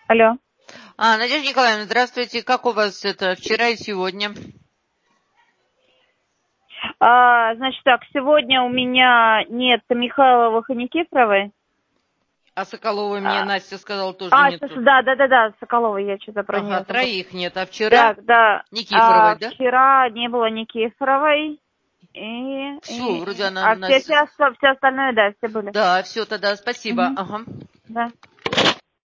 Алло. Надежда Николаевна, здравствуйте. Как у вас это вчера и сегодня? Значит так, сегодня у меня нет Михайловых и Никифоровой. А Соколова мне А, Настя сказала, тоже нету. да, Соколовой, я что-то про Ага, нее забыла. троих нет. А вчера Да. Никифоровой, да? Вчера не было Никифоровой. Все, вроде она Все Настя. остальные, да, все были. Да, все тогда, спасибо. Угу. Ага. Да.